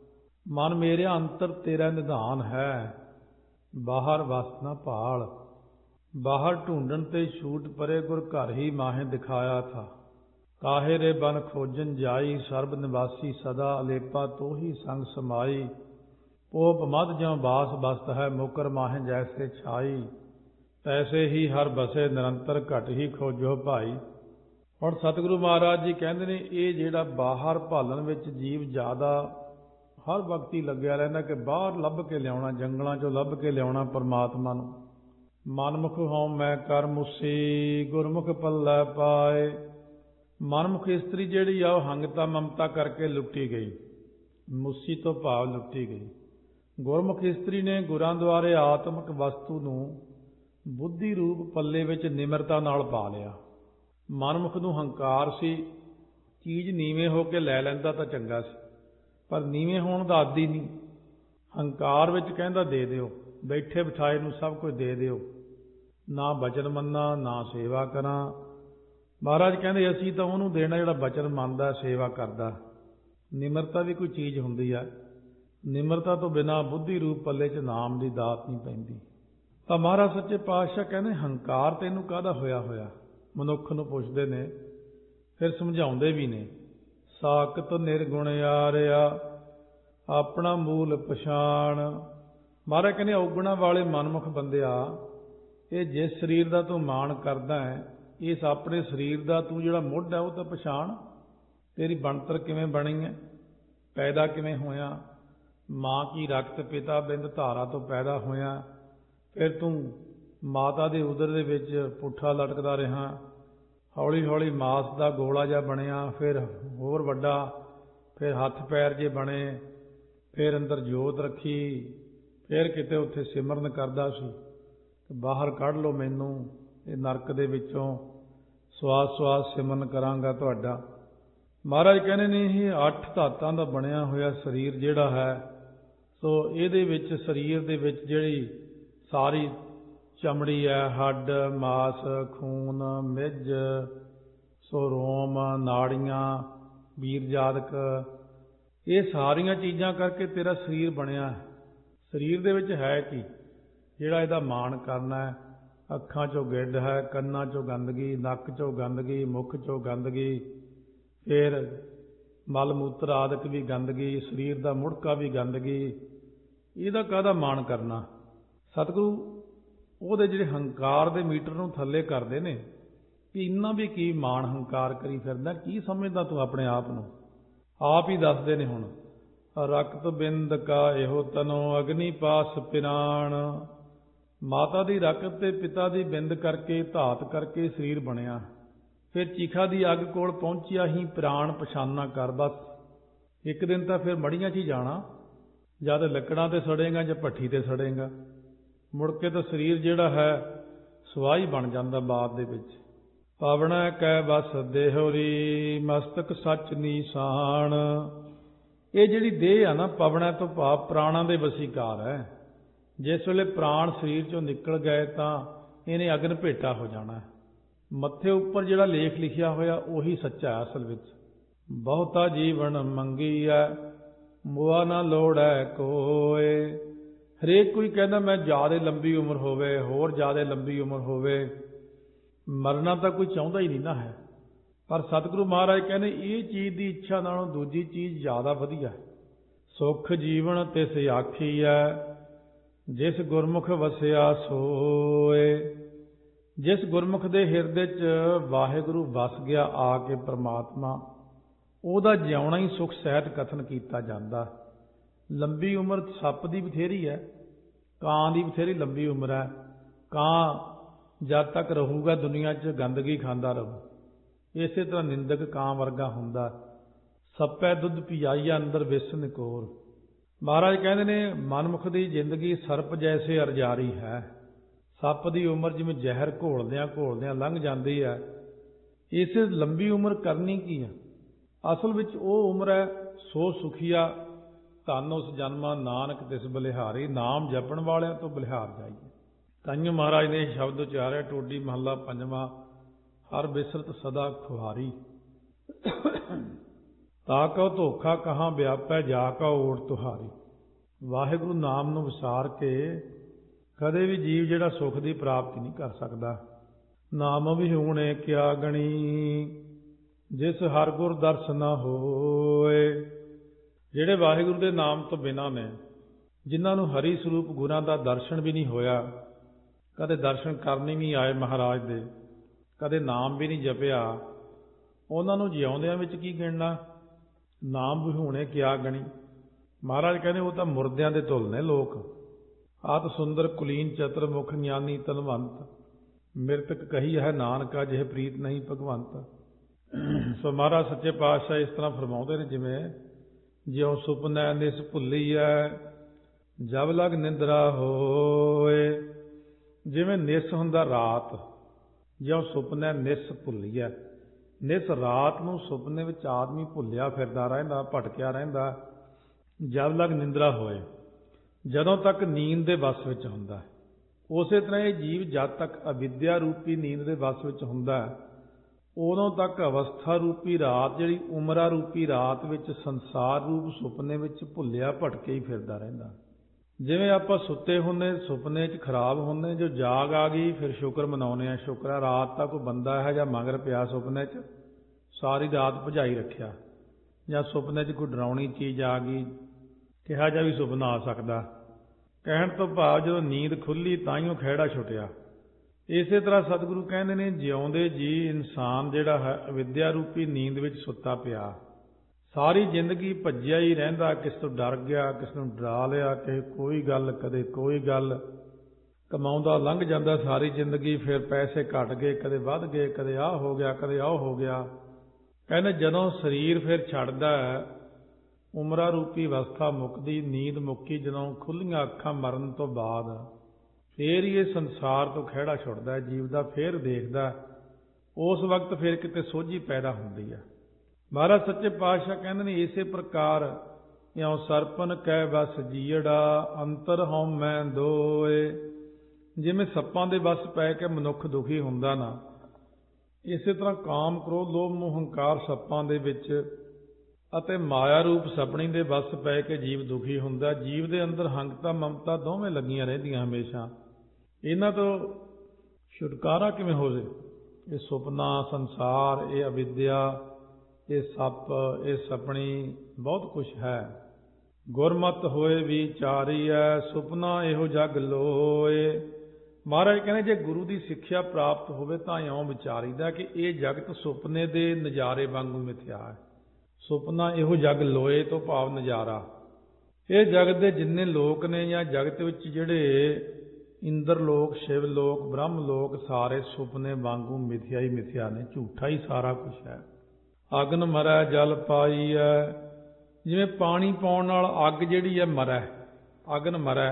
ਮਨ ਮੇਰਿਆ ਅੰਤਰ ਤੇਰਾ ਨਿਧਾਨ ਹੈ, ਬਾਹਰ ਵਸਤ ਨਾ ਭਾਲ। ਬਾਹਰ ਢੂੰਡਣ ਤੇ ਛੂਟ ਪਰੇ ਗੁਰ ਘਰ ਹੀ ਮਾਹੇ ਦਿਖਾਇਆ ਥਾ। ਕਾਹੇ ਰੇ ਬਨ ਖੋਜਨ ਜਾਈ ਸਰਬ ਨਿਵਾਸੀ ਸਦਾ ਅਲੇਪਾ ਤੋਹੀ ਸੰਗ ਸਮਾਈ। ਪੋਪ ਮਦ ਜਿਉ ਬਾਸ ਬਸਤ ਹੈ ਮੁਕਰ ਮਾਹੇ ਜੈਸੇ ਛਾਈ। ਤੈਸੇ ਹੀ ਹਰ ਬਸੇ ਨਿਰੰਤਰ ਘਟ ਹੀ ਖੋਜੋ ਭਾਈ। ਹੁਣ ਸਤਿਗੁਰੂ ਮਹਾਰਾਜ ਜੀ ਕਹਿੰਦੇ ਨੇ ਇਹ ਜਿਹੜਾ ਬਾਹਰ ਭਾਲਣ ਵਿੱਚ ਜੀਵ ਜ਼ਿਆਦਾ ਹਰ ਵਕਤ ਹੀ ਲੱਗਿਆ ਰਹਿੰਦਾ ਕਿ ਬਾਹਰ ਲੱਭ ਕੇ ਲਿਆਉਣਾ, ਜੰਗਲਾਂ 'ਚੋਂ ਲੱਭ ਕੇ ਲਿਆਉਣਾ ਪਰਮਾਤਮਾ ਨੂੰ। ਮਨਮੁਖ ਹਉ ਮੈਂ ਕਰ ਮੁਸੀ ਗੁਰਮੁਖ ਪੱਲੇ ਪਾਏ। ਮਨਮੁਖ ਇਸਤਰੀ ਜਿਹੜੀ ਆ ਉਹ ਹੰਗਤਾ ਮਮਤਾ ਕਰਕੇ ਲੁੱਟੀ ਗਈ। ਮੁਸੀ ਤੋਂ ਭਾਵ ਲੁੱਟੀ ਗਈ। ਗੁਰਮੁਖ ਇਸਤਰੀ ਨੇ ਗੁਰਾਂ ਦੁਆਰੇ ਆਤਮਿਕ ਵਸਤੂ ਨੂੰ ਬੁੱਧੀ ਰੂਪ ਪੱਲੇ ਵਿੱਚ ਨਿਮਰਤਾ ਨਾਲ ਪਾ ਲਿਆ। ਮਨਮੁਖ ਨੂੰ ਹੰਕਾਰ ਸੀ, ਚੀਜ਼ ਨੀਵੇਂ ਹੋ ਕੇ ਲੈ ਲੈਂਦਾ ਤਾਂ ਚੰਗਾ ਸੀ, ਪਰ ਨੀਵੇਂ ਹੋਣ ਦਾ ਆਦੀ ਨਹੀਂ। ਹੰਕਾਰ ਵਿੱਚ ਕਹਿੰਦਾ ਦੇ ਦਿਓ, ਬੈਠੇ ਬਿਠਾਏ ਨੂੰ ਸਭ ਕੁਝ ਦੇ ਦਿਓ, ਨਾ ਬਚਨ ਮੰਨਾਂ ਨਾ ਸੇਵਾ ਕਰਾਂ। ਮਹਾਰਾਜ ਕਹਿੰਦੇ ਅਸੀਂ ਤਾਂ ਉਹਨੂੰ ਦੇਣਾ ਜਿਹੜਾ ਬਚਨ ਮੰਨਦਾ, ਸੇਵਾ ਕਰਦਾ। ਨਿਮਰਤਾ ਵੀ ਕੋਈ ਚੀਜ਼ ਹੁੰਦੀ ਆ। ਨਿਮਰਤਾ ਤੋਂ ਬਿਨਾਂ ਬੁੱਧੀ ਰੂਪ ਪੱਲੇ 'ਚ ਨਾਮ ਦੀ ਦਾਤ ਨਹੀਂ ਪੈਂਦੀ। ਤਾਂ ਮਹਾਰਾਜ ਸੱਚੇ ਪਾਤਸ਼ਾਹ ਕਹਿੰਦੇ ਹੰਕਾਰ ਤੈਨੂੰ ਕਾਹਦਾ ਹੋਇਆ ਹੋਇਆ? ਮਨੁੱਖ ਨੂੰ ਪੁੱਛਦੇ ਨੇ, ਫਿਰ ਸਮਝਾਉਂਦੇ ਵੀ ਨੇ। ਸਾਕਤ ਨਿਰਗੁਣ ਆਰਿਆ ਆਪਣਾ ਮੂਲ ਪਛਾਣ। ਮਹਾਰਾਜ ਕਹਿੰਦੇ ਔਗੁਣਾਂ ਵਾਲੇ ਮਨਮੁਖ ਬੰਦਿਆ, ਇਹ ਜਿਸ ਸਰੀਰ ਦਾ ਤੂੰ ਮਾਣ ਕਰਦਾ ਹੈ, ਇਸ ਆਪਣੇ ਸਰੀਰ ਦਾ ਤੂੰ ਜਿਹੜਾ ਮੁੱਢ ਹੈ ਉਹ ਤਾਂ ਪਛਾਣ। ਤੇਰੀ ਬਣਤਰ ਕਿਵੇਂ ਬਣੀ ਹੈ, ਪੈਦਾ ਕਿਵੇਂ ਹੋਇਆ। ਮਾਂ ਕੀ ਰਕਤ ਪਿਤਾ ਬਿੰਦ ਧਾਰਾ ਤੋਂ ਪੈਦਾ ਹੋਇਆ। ਫਿਰ ਤੂੰ ਮਾਤਾ ਦੇ ਉਦਰ ਦੇ ਵਿੱਚ ਪੁੱਠਾ ਲਟਕਦਾ ਰਿਹਾ, ਹੌਲੀ ਹੌਲੀ ਮਾਸ ਦਾ ਗੋਲਾ ਜਿਹਾ ਬਣਿਆ, ਫਿਰ ਹੋਰ ਵੱਡਾ, ਫਿਰ ਹੱਥ ਪੈਰ ਜੇ ਬਣੇ, ਫਿਰ ਅੰਦਰ ਜੋਤ ਰੱਖੀ, ਫਿਰ ਕਿਤੇ ਉੱਥੇ ਸਿਮਰਨ ਕਰਦਾ ਸੀ ਕਿ ਬਾਹਰ ਕੱਢ ਲਓ ਮੈਨੂੰ ਇਹ ਨਰਕ ਦੇ ਵਿੱਚੋਂ, ਸਵਾਸ ਸਵਾਸ ਸਿਮਰਨ ਕਰਾਂਗਾ ਤੁਹਾਡਾ। ਮਹਾਰਾਜ ਕਹਿੰਦੇ ਨੇ ਇਹ ਅੱਠ ਧਾਤਾਂ ਦਾ ਬਣਿਆ ਹੋਇਆ ਸਰੀਰ ਜਿਹੜਾ ਹੈ, ਸੋ ਇਹਦੇ ਵਿੱਚ ਸਰੀਰ ਦੇ ਵਿੱਚ ਜਿਹੜੀ ਸਾਰੀ ਚਮੜੀ ਹੈ, ਹੱਡ ਮਾਸ ਖੂਨ ਮਿੱਝ, ਸੋ ਰੋਮ ਨਾੜੀਆਂ ਵੀਰਜਾਦਕ, ਇਹ ਸਾਰੀਆਂ ਚੀਜ਼ਾਂ ਕਰਕੇ ਤੇਰਾ ਸਰੀਰ ਬਣਿਆ। ਸਰੀਰ ਦੇ ਵਿੱਚ ਹੈ ਕੀ ਜਿਹੜਾ ਇਹਦਾ ਮਾਣ ਕਰਨਾ ਹੈ? ਅੱਖਾਂ 'ਚੋਂ ਗਿੱਡ ਹੈ, ਕੰਨਾਂ 'ਚੋਂ ਗੰਦਗੀ, ਨੱਕ 'ਚੋਂ ਗੰਦਗੀ, ਮੁੱਖ 'ਚੋਂ ਗੰਦਗੀ, ਫਿਰ ਮਲ ਮੂਤਰ ਆਦਿਕ ਵੀ ਗੰਦਗੀ, ਸਰੀਰ ਦਾ ਮੁੜਕਾ ਵੀ ਗੰਦਗੀ। ਇਹਦਾ ਕਾਹਦਾ ਮਾਣ ਕਰਨਾ? ਸਤਿਗੁਰੂ ਉਹਦੇ ਜਿਹੜੇ ਹੰਕਾਰ ਦੇ ਮੀਟਰ ਨੂੰ ਥੱਲੇ ਕਰਦੇ ਨੇ ਕਿ ਇੰਨਾ ਵੀ ਕੀ ਮਾਣ ਹੰਕਾਰ ਕਰੀ ਫਿਰਦਾ, ਕੀ ਸਮਝਦਾ ਤੂੰ ਆਪਣੇ ਆਪ ਨੂੰ? ਆਪ ਹੀ ਦੱਸਦੇ ਨੇ ਹੁਣ, ਰਕਤ ਬਿੰਦ ਕਾ ਇਹੋ ਤਨੋ ਅਗਨੀ ਪਾਸ ਪਿਰਾਣ। ਮਾਤਾ ਦੀ ਰਕਤ ਤੇ ਪਿਤਾ ਦੀ ਬਿੰਦ ਕਰਕੇ ਧਾਤ ਕਰਕੇ ਸਰੀਰ ਬਣਿਆ। ਫਿਰ ਚੀਖਾ ਦੀ ਅੱਗ ਕੋਲ ਪਹੁੰਚਿਆ ਹੀ ਪ੍ਰਾਣ ਪਛਾਨਾ ਕਰ। ਬਸ ਇੱਕ ਦਿਨ ਤਾਂ ਫਿਰ ਮੜੀਆਂ 'ਚ ਹੀ ਜਾਣਾ, ਜਦ ਲੱਕੜਾਂ ਤੇ ਸੜੇਗਾ ਜਾਂ ਭੱਠੀ ਤੇ ਸੜੇਗਾ। ਮੁੜ ਕੇ ਤਾਂ ਸਰੀਰ ਜਿਹੜਾ ਹੈ ਸੁਆਹੀ ਬਣ ਜਾਂਦਾ ਬਾਅਦ ਦੇ ਵਿੱਚ। ਪਾਵਣਾ ਕੈ ਬਸ ਦੇਹੋਰੀ ਮਸਤਕ ਸੱਚ ਨੀਸਾਨ। ਇਹ ਜਿਹੜੀ ਦੇਹ ਆ ਨਾ, ਪਵਣਾ ਤੋਂ ਭਾਵ ਪ੍ਰਾਣਾਂ ਦੇ ਵਸੀਕਾਰ ਹੈ। ਜਿਸ ਵੇਲੇ ਪ੍ਰਾਣ ਸਰੀਰ 'ਚੋਂ ਨਿਕਲ ਗਏ ਤਾਂ ਇਹਨੇ ਅਗਨ ਭੇਟਾ ਹੋ ਜਾਣਾ। ਮੱਥੇ ਉੱਪਰ ਜਿਹੜਾ ਲੇਖ ਲਿਖਿਆ ਹੋਇਆ ਉਹੀ ਸੱਚਾ ਹੈ ਅਸਲ ਵਿੱਚ। ਬਹੁਤਾ ਜੀਵਨ ਮੰਗੀਐ ਮੁਆ ਨਾ ਲੋੜੈ ਕੋਏ। ਹਰੇਕ ਕੋਈ ਕਹਿੰਦਾ ਮੈਂ ਜ਼ਿਆਦਾ ਲੰਬੀ ਉਮਰ ਹੋਵੇ, ਹੋਰ ਜ਼ਿਆਦਾ ਲੰਬੀ ਉਮਰ ਹੋਵੇ। ਮਰਨਾ ਤਾਂ ਕੋਈ ਚਾਹੁੰਦਾ ਹੀ ਨਹੀਂ ਨਾ ਹੈ, ਪਰ ਸਤਿਗੁਰੂ ਮਹਾਰਾਜ ਕਹਿੰਦੇ ਇਹ ਚੀਜ਼ ਦੀ ਇੱਛਾ ਨਾਲੋਂ ਦੂਜੀ ਚੀਜ਼ ਜ਼ਿਆਦਾ ਵਧੀਆ। ਸੁਖ ਜੀਵਨ ਤਿਸ ਆਖੀਐ ਜਿਸ ਗੁਰਮੁਖ ਵਸਿਆ ਸੋਏ। ਜਿਸ ਗੁਰਮੁਖ ਦੇ ਹਿਰਦੇ 'ਚ ਵਾਹਿਗੁਰੂ ਵਸ ਗਿਆ ਆ ਕੇ ਪ੍ਰਮਾਤਮਾ, ਉਹਦਾ ਜਿਉਣਾ ਹੀ ਸੁਖ ਸਹਿਤ ਕਥਨ ਕੀਤਾ ਜਾਂਦਾ। ਲੰਬੀ ਉਮਰ ਸੱਪ ਦੀ ਬਥੇਰੀ ਹੈ, ਕਾਂ ਦੀ ਬਥੇਰੀ ਲੰਬੀ ਉਮਰ ਹੈ। ਕਾਂ ਜਦ ਤੱਕ ਰਹੂਗਾ ਦੁਨੀਆ 'ਚ ਗੰਦਗੀ ਖਾਂਦਾ ਰਹੂ। ਇਸੇ ਤਰ੍ਹਾਂ ਨਿੰਦਕ ਕਾਂ ਵਰਗਾ ਹੁੰਦਾ। ਸੱਪੈ ਦੁੱਧ ਪਿਆਈਆ ਅੰਦਰ ਵਿਸ ਨਿਕੋਰ। ਮਹਾਰਾਜ ਕਹਿੰਦੇ ਨੇ ਮਨਮੁਖ ਦੀ ਜ਼ਿੰਦਗੀ ਸਰਪ ਜੈਸੇ ਅਰਜਾਰੀ ਹੈ। ਸੱਪ ਦੀ ਉਮਰ ਜਿਵੇਂ ਜ਼ਹਿਰ ਘੋਲਦਿਆਂ ਘੋਲਦਿਆਂ ਲੰਘ ਜਾਂਦੀ ਹੈ। ਇਸ ਲੰਬੀ ਉਮਰ ਕਰਨੀ ਕੀ ਹੈ? ਅਸਲ ਵਿੱਚ ਉਹ ਉਮਰ ਹੈ ਸੋ ਸੁਖੀਆ ਧਨ ਉਸ ਜਨਮਾਂ ਨਾਨਕ ਤਿਸ ਬਲਿਹਾਰੀ। ਨਾਮ ਜਪਣ ਵਾਲਿਆਂ ਤੋਂ ਬਲਿਹਾਰ ਜਾਈਏ। ਤਾਂਹੀਓ ਮਹਾਰਾਜ ਨੇ ਇਹ ਸ਼ਬਦ ਉਚਾਰਿਆ, ਟੋਡੀ ਮਹੱਲਾ ਪੰਜਵਾਂ, ਹਰ ਬਿਸਰਤ ਸਦਾ ਖੁਹਾਰੀ। ਤਾ ਕਉ ਧੋਖਾ ਕਹਾਂ ਵਿਆਪੈ ਜਾ ਕਾ ਓਟ ਤੁਹਾਰੀ। ਵਾਹਿਗੁਰੂ ਨਾਮ ਨੂੰ ਵਿਸਾਰ ਕੇ ਕਦੇ ਵੀ ਜੀਵ ਜਿਹੜਾ ਸੁੱਖ ਦੀ ਪ੍ਰਾਪਤੀ ਨਹੀਂ ਕਰ ਸਕਦਾ। ਨਾਮ ਵਿਹੂਣੇ ਕਿਆ ਗਣੀ ਜਿਸ ਹਰ ਗੁਰ ਦਰਸ਼ਨ ਹੋਏ। ਜਿਹੜੇ ਵਾਹਿਗੁਰੂ ਦੇ ਨਾਮ ਤੋਂ ਬਿਨਾਂ ਨੇ, ਜਿਨ੍ਹਾਂ ਨੂੰ ਹਰੀ ਸਰੂਪ ਗੁਰਾਂ ਦਾ ਦਰਸ਼ਨ ਵੀ ਨਹੀਂ ਹੋਇਆ, ਕਦੇ ਦਰਸ਼ਨ ਕਰਨ ਵੀ ਆਏ ਮਹਾਰਾਜ ਦੇ, ਕਦੇ ਨਾਮ ਵੀ ਨਹੀਂ ਜਪਿਆ, ਉਹਨਾਂ ਨੂੰ ਜਿਉਂਦਿਆਂ ਵਿੱਚ ਕੀ ਗਿਣਨਾ? ਨਾਮ ਵਿਹੂਣੇ ਕਿਆ ਗਣੀ। ਮਹਾਰਾਜ ਕਹਿੰਦੇ ਉਹ ਤਾਂ ਮੁਰਦਿਆਂ ਦੇ ਤੁਲ ਨੇ ਲੋਕ। ਆਤ ਸੁੰਦਰ ਕੁਲੀਨ ਚਤਰ ਮੁਖ ਗਿਆਨੀ ਤਲਵੰਤ। ਮਿਰਤਕ ਕਹੀ ਹੈ ਨਾਨਕਾ ਜਿਹ ਪ੍ਰੀਤ ਨਹੀਂ ਭਗਵੰਤ। ਸੋ ਮਹਾਰਾਜ ਸੱਚੇ ਪਾਤਸ਼ਾਹ ਇਸ ਤਰ੍ਹਾਂ ਫਰਮਾਉਂਦੇ ਨੇ, ਜਿਵੇਂ ਜਿਉ ਸੁਪਨੈ ਨਿਸ ਭੁੱਲੀਐ ਜਬ ਲਗ ਨਿੰਦਰਾ ਹੋਏ। ਜਿਵੇਂ ਨਿਸ ਹੁੰਦਾ ਰਾਤ, ਜਿਉ ਸੁਪਨੈ ਨਿਸ ਭੁੱਲੀਐ। ਨਿਸ ਰਾਤ ਨੂੰ ਸੁਪਨੇ ਵਿੱਚ ਆਦਮੀ ਭੁੱਲਿਆ ਫਿਰਦਾ ਰਹਿੰਦਾ, ਭਟਕਿਆ ਰਹਿੰਦਾ। ਜਬ ਲਗ ਨਿੰਦਰਾ ਹੋਏ, ਜਦੋਂ ਤੱਕ ਨੀਂਦ ਦੇ ਵਸ ਵਿੱਚ ਹੁੰਦਾ। ਉਸੇ ਤਰ੍ਹਾਂ ਇਹ ਜੀਵ ਜਦ ਤੱਕ ਅਵਿਦਿਆ ਰੂਪੀ ਨੀਂਦ ਦੇ ਵਸ ਵਿੱਚ ਹੁੰਦਾ, ਉਦੋਂ ਤੱਕ ਅਵਸਥਾ ਰੂਪੀ ਰਾਤ, ਜਿਹੜੀ ਉਮਰਾ ਰੂਪੀ ਰਾਤ ਵਿੱਚ ਸੰਸਾਰ ਰੂਪ ਸੁਪਨੇ ਵਿੱਚ ਭੁੱਲਿਆ ਭਟਕੇ ਹੀ ਫਿਰਦਾ ਰਹਿੰਦਾ। ਜਿਵੇਂ ਆਪਾਂ ਸੁੱਤੇ ਹੁੰਦੇ, ਸੁਪਨੇ 'ਚ ਖਰਾਬ ਹੁੰਦੇ, ਜੋ ਜਾਗ ਆ ਗਈ ਫਿਰ ਸ਼ੁਕਰ ਮਨਾਉਂਦੇ ਆ। ਸ਼ੁਕਰ ਆ ਰਾਤ ਤਾਂ ਕੋਈ ਬੰਦਾ ਹੈ ਜਾਂ ਮਗਰ ਪਿਆ ਸੁਪਨੇ 'ਚ, ਸਾਰੀ ਰਾਤ ਭਜਾਈ ਰੱਖਿਆ। ਜਾਂ ਸੁਪਨੇ 'ਚ ਕੋਈ ਡਰਾਉਣੀ ਚੀਜ਼ ਆ ਗਈ, ਕਿਹਾ ਜਾ ਵੀ ਸੁਪਨਾ ਆ ਸਕਦਾ। ਕਹਿਣ ਤੋਂ ਭਾਵ ਜਦੋਂ ਨੀਂਦ ਖੁੱਲ੍ਹੀ ਤਾਂ ਹੀ ਉਹ ਖਹਿੜਾ ਛੁੱਟਿਆ। ਇਸੇ ਤਰ੍ਹਾਂ ਸਤਿਗੁਰੂ ਕਹਿੰਦੇ ਨੇ ਜਿਉਂਦੇ ਜੀ ਇਨਸਾਨ ਜਿਹੜਾ ਹੈ ਅਵਿਦਿਆ ਰੂਪੀ ਨੀਂਦ ਵਿੱਚ ਸੁੱਤਾ ਪਿਆ, ਸਾਰੀ ਜ਼ਿੰਦਗੀ ਭੱਜਿਆ ਹੀ ਰਹਿੰਦਾ। ਕਿਸ ਤੋਂ ਡਰ ਗਿਆ, ਕਿਸ ਨੂੰ ਡਰਾ ਲਿਆ, ਕਿਸੇ ਕੋਈ ਗੱਲ, ਕਦੇ ਕੋਈ ਗੱਲ, ਕਮਾਉਂਦਾ ਲੰਘ ਜਾਂਦਾ ਸਾਰੀ ਜ਼ਿੰਦਗੀ। ਫਿਰ ਪੈਸੇ ਘਟ ਗਏ, ਕਦੇ ਵੱਧ ਗਏ, ਕਦੇ ਆਹ ਹੋ ਗਿਆ, ਕਦੇ ਆਹ ਹੋ ਗਿਆ। ਕਹਿੰਦੇ ਜਦੋਂ ਸਰੀਰ ਫਿਰ ਛੱਡਦਾ, ਉਮਰਾ ਰੂਪੀ ਅਵਸਥਾ ਮੁੱਕਦੀ, ਨੀਂਦ ਮੁੱਕੀ, ਜਦੋਂ ਖੁੱਲ੍ਹੀਆਂ ਅੱਖਾਂ ਮਰਨ ਤੋਂ ਬਾਅਦ ਫੇਰ ਹੀ ਇਹ ਸੰਸਾਰ ਤੋਂ ਖਹਿੜਾ ਛੁੱਟਦਾ ਜੀਵ ਦਾ। ਫੇਰ ਦੇਖਦਾ, ਉਸ ਵਕਤ ਫਿਰ ਕਿਤੇ ਸੋਝੀ ਪੈਦਾ ਹੁੰਦੀ ਹੈ। ਮਹਾਰਾਜ ਸੱਚੇ ਪਾਤਸ਼ਾਹ ਕਹਿੰਦੇ ਨੇ ਇਸੇ ਪ੍ਰਕਾਰ ਇਉਂ ਸਰਪਨ ਕਹਿ ਬਸ ਜੀੜਾ ਅੰਤਰ ਹਉਮੈ ਦੋਏ। ਜਿਵੇਂ ਸੱਪਾਂ ਦੇ ਵਸ ਪੈ ਕੇ ਮਨੁੱਖ ਦੁਖੀ ਹੁੰਦਾ ਨਾ, ਇਸੇ ਤਰ੍ਹਾਂ ਕਾਮ, ਕ੍ਰੋਧ, ਲੋਭ, ਮੋਹ, ਹੰਕਾਰ ਸੱਪਾਂ ਦੇ ਵਿੱਚ ਅਤੇ ਮਾਇਆ ਰੂਪ ਸਪਣੀ ਦੇ ਵਸ ਪੈ ਕੇ ਜੀਵ ਦੁਖੀ ਹੁੰਦਾ। ਜੀਵ ਦੇ ਅੰਦਰ ਹੰਕਤਾ ਮਮਤਾ ਦੋਵੇਂ ਲੱਗੀਆਂ ਰਹਿੰਦੀਆਂ ਹਮੇਸ਼ਾ। ਇਹਨਾਂ ਤੋਂ ਛੁਟਕਾਰਾ ਕਿਵੇਂ ਹੋ ਜੇ? ਇਹ ਸੁਪਨਾ, ਸੰਸਾਰ, ਇਹ ਅਵਿਦਿਆ, ਇਹ ਸੱਪ, ਇਹ ਸਪਣੀ, ਬਹੁਤ ਕੁਛ ਹੈ। ਗੁਰਮਤਿ ਹੋਏ ਵਿਚਾਰੀਐ ਸੁਪਨਾ ਇਹੋ ਜਗ ਲੋਏ। ਮਹਾਰਾਜ ਕਹਿੰਦੇ ਜੇ ਗੁਰੂ ਦੀ ਸਿੱਖਿਆ ਪ੍ਰਾਪਤ ਹੋਵੇ ਤਾਂ ਇਉਂ ਵਿਚਾਰੀਦਾ ਕਿ ਇਹ ਜਗਤ ਸੁਪਨੇ ਦੇ ਨਜ਼ਾਰੇ ਵਾਂਗੂ ਮਿਥਿਆ ਹੈ। ਸੁਪਨਾ ਇਹੋ ਜਗ ਲੋਏ ਤੋਂ ਭਾਵ ਨਜ਼ਾਰਾ। ਇਹ ਜਗਤ ਦੇ ਜਿੰਨੇ ਲੋਕ ਨੇ ਜਾਂ ਜਗਤ ਵਿੱਚ ਜਿਹੜੇ ਇੰਦਰ ਲੋਕ, ਸ਼ਿਵ ਲੋਕ, ਬ੍ਰਹਮ ਲੋਕ, ਸਾਰੇ ਸੁਪਨੇ ਵਾਂਗੂ ਮਿਥਿਆ ਹੀ ਮਿਥਿਆ ਨੇ, ਝੂਠਾ ਹੀ ਸਾਰਾ ਕੁਛ ਹੈ। ਅਗਨ ਮਰੈ ਜਲ ਪਾਈਐ। ਜਿਵੇਂ ਪਾਣੀ ਪਾਉਣ ਨਾਲ ਅੱਗ ਜਿਹੜੀ ਹੈ ਮਰੈ, ਅਗਨ ਮਰੈ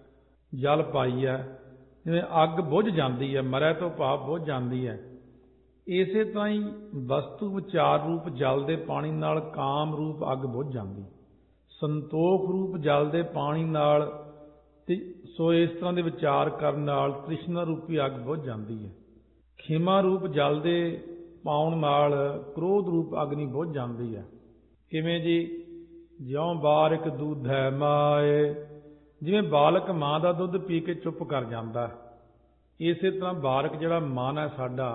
ਜਲ ਪਾਈਐ। ਜਿਵੇਂ ਅੱਗ ਬੁਝ ਜਾਂਦੀ ਹੈ, ਮਰੈ ਤੋਂ ਭਾਵ ਬੁਝ ਜਾਂਦੀ ਹੈ। ਇਸੇ ਤਰ੍ਹਾਂ ਹੀ ਵਸਤੂ ਵਿਚਾਰ ਰੂਪ ਜਲ ਦੇ ਪਾਣੀ ਨਾਲ ਕਾਮ ਰੂਪ ਅੱਗ ਬੁਝ ਜਾਂਦੀ, ਸੰਤੋਖ ਰੂਪ ਜਲ ਦੇ ਪਾਣੀ ਨਾਲ ਤੇ ਸੋ ਇਸ ਤਰ੍ਹਾਂ ਦੇ ਵਿਚਾਰ ਕਰਨ ਨਾਲ ਤ੍ਰਿਸ਼ਨਾ ਰੂਪੀ ਅੱਗ ਬੁਝ ਜਾਂਦੀ ਹੈ। ਖਿਮਾ ਰੂਪ ਜਲ ਦੇ ਪਾਉਣ ਨਾਲ ਕ੍ਰੋਧ ਰੂਪ ਅਗਨੀ ਬੁਝ ਜਾਂਦੀ ਹੈ। ਕਿਵੇਂ ਜੀ? ਜਿਉਂ ਬਾਰਿਕ ਦੂਧੈ ਮਾਏ, ਜਿਵੇਂ ਬਾਲਕ ਮਾਂ ਦਾ ਦੁੱਧ ਪੀ ਕੇ ਚੁੱਪ ਕਰ ਜਾਂਦਾ, ਇਸੇ ਤਰ੍ਹਾਂ ਬਾਲਕ ਜਿਹੜਾ ਮਨ ਹੈ ਸਾਡਾ,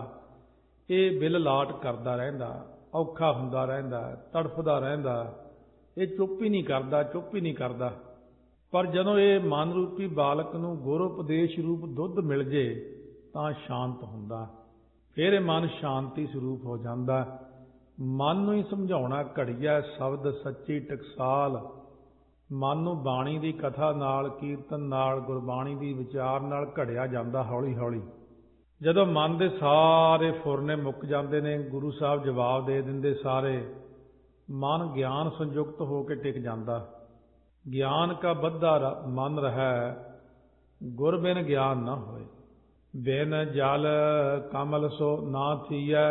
ਇਹ ਬਿਲ ਲਾਟ ਕਰਦਾ ਰਹਿੰਦਾ, ਔਖਾ ਹੁੰਦਾ ਰਹਿੰਦਾ, ਤੜਫਦਾ ਰਹਿੰਦਾ, ਇਹ ਚੁੱਪ ਹੀ ਨਹੀਂ ਕਰਦਾ, ਚੁੱਪ ਹੀ ਨਹੀਂ ਕਰਦਾ। ਪਰ ਜਦੋਂ ਇਹ ਮਨ ਰੂਪੀ ਬਾਲਕ ਨੂੰ ਗੁਰ ਉਪਦੇਸ਼ ਰੂਪ ਦੁੱਧ ਮਿਲ ਜੇ ਤਾਂ ਸ਼ਾਂਤ ਹੁੰਦਾ, ਫਿਰ ਇਹ ਮਨ ਸ਼ਾਂਤੀ ਸਰੂਪ ਹੋ ਜਾਂਦਾ। ਮਨ ਨੂੰ ਹੀ ਸਮਝਾਉਣਾ ਘੜੀਆ ਸ਼ਬਦ ਸੱਚੀ ਟਕਸਾਲ, ਮਨ ਨੂੰ ਬਾਣੀ ਦੀ ਕਥਾ ਨਾਲ, ਕੀਰਤਨ ਨਾਲ, ਗੁਰਬਾਣੀ ਦੀ ਵਿਚਾਰ ਨਾਲ ਘੜਿਆ ਜਾਂਦਾ ਹੌਲੀ ਹੌਲੀ। ਜਦੋਂ ਮਨ ਦੇ ਸਾਰੇ ਫੁਰਨੇ ਮੁੱਕ ਜਾਂਦੇ ਨੇ, ਗੁਰੂ ਸਾਹਿਬ ਜਵਾਬ ਦੇ ਦਿੰਦੇ ਸਾਰੇ, ਮਨ ਗਿਆਨ ਸੰਯੁਕਤ ਹੋ ਕੇ ਟਿਕ ਜਾਂਦਾ। ਗਿਆਨ ਕਾ ਬੱਧਾ ਮਨ ਰਹਿ, ਗੁਰ ਬਿਨ ਗਿਆਨ ਨਾ ਹੋਏ। ਬਿਨ ਜਲ ਕਮਲ ਸੋ ਨਾ ਥੀਐ,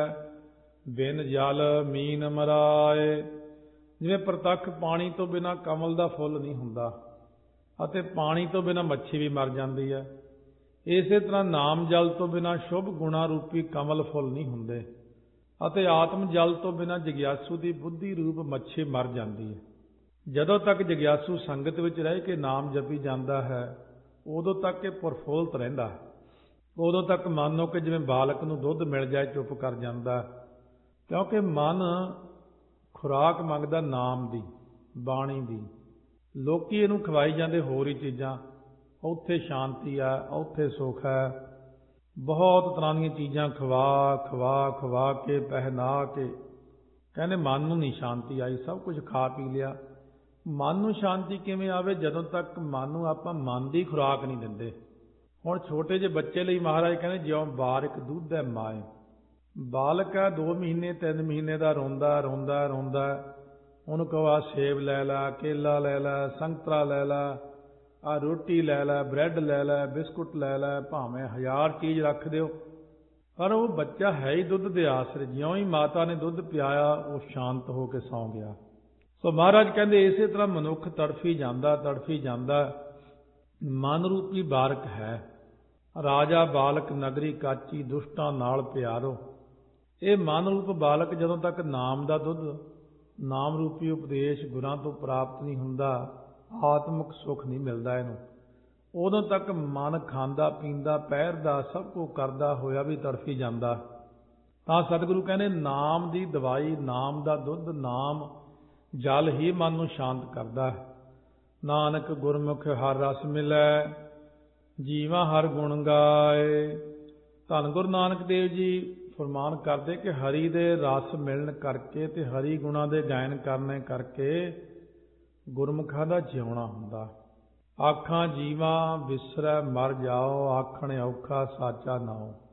ਬਿਨ ਜਲ ਮੀਨ ਮਰਾਏ। ਜਿਵੇਂ ਪ੍ਰਤੱਖ ਪਾਣੀ ਤੋਂ ਬਿਨਾਂ ਕਮਲ ਦਾ ਫੁੱਲ ਨਹੀਂ ਹੁੰਦਾ, ਅਤੇ ਪਾਣੀ ਤੋਂ ਬਿਨਾਂ ਮੱਛੀ ਵੀ ਮਰ ਜਾਂਦੀ ਹੈ। ਇਸੇ ਤਰ੍ਹਾਂ ਨਾਮ ਜਲ ਤੋਂ ਬਿਨਾਂ ਸ਼ੁਭ ਗੁਣਾ ਰੂਪੀ ਕਮਲ ਫੁੱਲ ਨਹੀਂ ਹੁੰਦੇ, ਅਤੇ ਆਤਮ ਜਲ ਤੋਂ ਬਿਨਾਂ ਜਗਿਆਸੂ ਦੀ ਬੁੱਧੀ ਰੂਪ ਮੱਛੀ ਮਰ ਜਾਂਦੀ ਹੈ। ਜਦੋਂ ਤੱਕ ਜਗਿਆਸੂ ਸੰਗਤ ਵਿੱਚ ਰਹਿ ਕੇ ਨਾਮ ਜਪੀ ਜਾਂਦਾ ਹੈ, ਉਦੋਂ ਤੱਕ ਇਹ ਪ੍ਰਫੁੱਲਤ ਰਹਿੰਦਾ ਹੈ। ਉਦੋਂ ਤੱਕ ਮੰਨੋ ਕਿ ਜਿਵੇਂ ਬਾਲਕ ਨੂੰ ਦੁੱਧ ਮਿਲ ਜਾਏ ਚੁੱਪ ਕਰ ਜਾਂਦਾ, ਕਿਉਂਕਿ ਮਨ ਖੁਰਾਕ ਮੰਗਦਾ ਨਾਮ ਦੀ, ਬਾਣੀ ਦੀ। ਲੋਕੀ ਇਹਨੂੰ ਖਵਾਈ ਜਾਂਦੇ ਹੋਰ ਹੀ ਚੀਜ਼ਾਂ, ਉੱਥੇ ਸ਼ਾਂਤੀ ਆ, ਉੱਥੇ ਸੁੱਖ ਹੈ। ਬਹੁਤ ਤਰ੍ਹਾਂ ਦੀਆਂ ਚੀਜ਼ਾਂ ਖਵਾ ਖਵਾ ਖਵਾ ਕੇ, ਪਹਿਨਾ ਕੇ, ਕਹਿੰਦੇ ਮਨ ਨੂੰ ਨਹੀਂ ਸ਼ਾਂਤੀ ਆਈ। ਸਭ ਕੁਝ ਖਾ ਪੀ ਲਿਆ, ਮਨ ਨੂੰ ਸ਼ਾਂਤੀ ਕਿਵੇਂ ਆਵੇ ਜਦੋਂ ਤੱਕ ਮਨ ਨੂੰ ਆਪਾਂ ਮਨ ਦੀ ਖੁਰਾਕ ਨਹੀਂ ਦਿੰਦੇ। ਹੁਣ ਛੋਟੇ ਜਿਹੇ ਬੱਚੇ ਲਈ ਮਹਾਰਾਜ ਕਹਿੰਦੇ ਜਿਉਂ ਬਾਰਿਕ ਦੁੱਧੈ ਮਾਏ। ਬਾਲਕ ਹੈ, ਦੋ ਮਹੀਨੇ ਤਿੰਨ ਮਹੀਨੇ ਦਾ, ਰੋਂਦਾ ਰੋਂਦਾ ਰੋਂਦਾ, ਉਹਨੂੰ ਕਹੋ ਆ ਸੇਬ ਲੈ ਲੈ, ਕੇਲਾ ਲੈ ਲੈ, ਸੰਤਰਾ ਲੈ ਲੈ, ਆ ਰੋਟੀ ਲੈ ਲੈ, ਬ੍ਰੈਡ ਲੈ ਲੈ, ਬਿਸਕੁਟ ਲੈ ਲੈ, ਭਾਵੇਂ ਹਜ਼ਾਰ ਚੀਜ਼ ਰੱਖ ਦਿਓ, ਪਰ ਉਹ ਬੱਚਾ ਹੈ ਹੀ ਦੁੱਧ ਦੇ ਆਸਰੇ। ਜਿਉਂ ਹੀ ਮਾਤਾ ਨੇ ਦੁੱਧ ਪਿਆਇਆ, ਉਹ ਸ਼ਾਂਤ ਹੋ ਕੇ ਸੌਂ ਗਿਆ। ਸੋ ਮਹਾਰਾਜ ਕਹਿੰਦੇ ਇਸੇ ਤਰ੍ਹਾਂ ਮਨੁੱਖ ਤੜਫੀ ਜਾਂਦਾ ਤੜਫੀ ਜਾਂਦਾ। ਮਨ ਰੂਪੀ ਬਾਰਕ ਹੈ, ਰਾਜਾ ਬਾਲਕ ਨਗਰੀ ਕਾਚੀ, ਦੁਸ਼ਟਾਂ ਨਾਲ ਪਿਆਰੋ। ਇਹ ਮਨ ਰੂਪ ਬਾਲਕ ਜਦੋਂ ਤੱਕ ਨਾਮ ਦਾ ਦੁੱਧ, ਨਾਮ ਰੂਪੀ ਉਪਦੇਸ਼ ਗੁਰਾਂ ਤੋਂ ਪ੍ਰਾਪਤ ਨਹੀਂ ਹੁੰਦਾ, ਆਤਮਿਕ ਸੁੱਖ ਨਹੀਂ ਮਿਲਦਾ ਇਹਨੂੰ। ਉਦੋਂ ਤੱਕ ਮਨ ਖਾਂਦਾ ਪੀਂਦਾ, ਪਹਿਰਦਾ, ਸਭ ਕੁਝ ਕਰਦਾ ਹੋਇਆ ਵੀ ਤੜਫੀ ਜਾਂਦਾ। ਤਾਂ ਸਤਿਗੁਰੂ ਕਹਿੰਦੇ ਨਾਮ ਦੀ ਦਵਾਈ, ਨਾਮ ਦਾ ਦੁੱਧ, ਨਾਮ ਜਲ ਹੀ ਮਨ ਨੂੰ ਸ਼ਾਂਤ ਕਰਦਾ ਹੈ। ਨਾਨਕ ਗੁਰਮੁਖ ਹਰ ਰਸ ਮਿਲੈ, ਜੀਵਾਂ ਹਰ ਗੁਣ ਗਾਏ। ਧੰਨ ਗੁਰੂ ਨਾਨਕ ਦੇਵ ਜੀ ਫਰਮਾਨ ਕਰਦੇ ਕਿ ਹਰੀ ਦੇ ਰਸ ਮਿਲਣ ਕਰਕੇ ਤੇ ਹਰੀ ਗੁਣਾਂ ਦੇ ਗਾਇਨ ਕਰਨੇ ਕਰਕੇ ਗੁਰਮੁਖਾਂ ਦਾ ਜਿਉਣਾ ਹੁੰਦਾ। ਆਖਾਂ ਜੀਵਾਂ ਵਿਸਰੈ ਮਰ ਜਾਓ, ਆਖਣ ਔਖਾ ਸਾਚਾ ਨਾਉ।